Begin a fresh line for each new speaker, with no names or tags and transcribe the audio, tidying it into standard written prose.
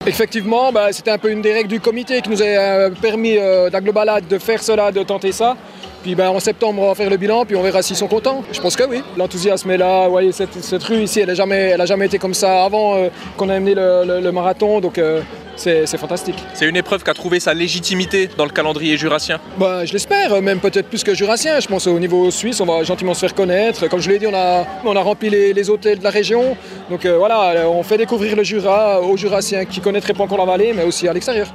Effectivement, c'était un peu une des règles du comité qui nous a permis d'Aglobalade de faire cela, de tenter ça. Puis en septembre, on va faire le bilan, puis on verra s'ils sont contents. Je pense que oui. L'enthousiasme est là. Vous voyez, cette rue ici, elle a jamais été comme ça avant qu'on a mené le marathon. Donc c'est fantastique.
C'est une épreuve qui a trouvé sa légitimité dans le calendrier jurassien.
Je l'espère, même peut-être plus que jurassien. Je pense au niveau suisse, on va gentiment se faire connaître. Comme je l'ai dit, on a rempli les hôtels de la région. Donc voilà, on fait découvrir le Jura aux jurassiens qui ne connaîtraient pas encore la vallée, mais aussi à l'extérieur.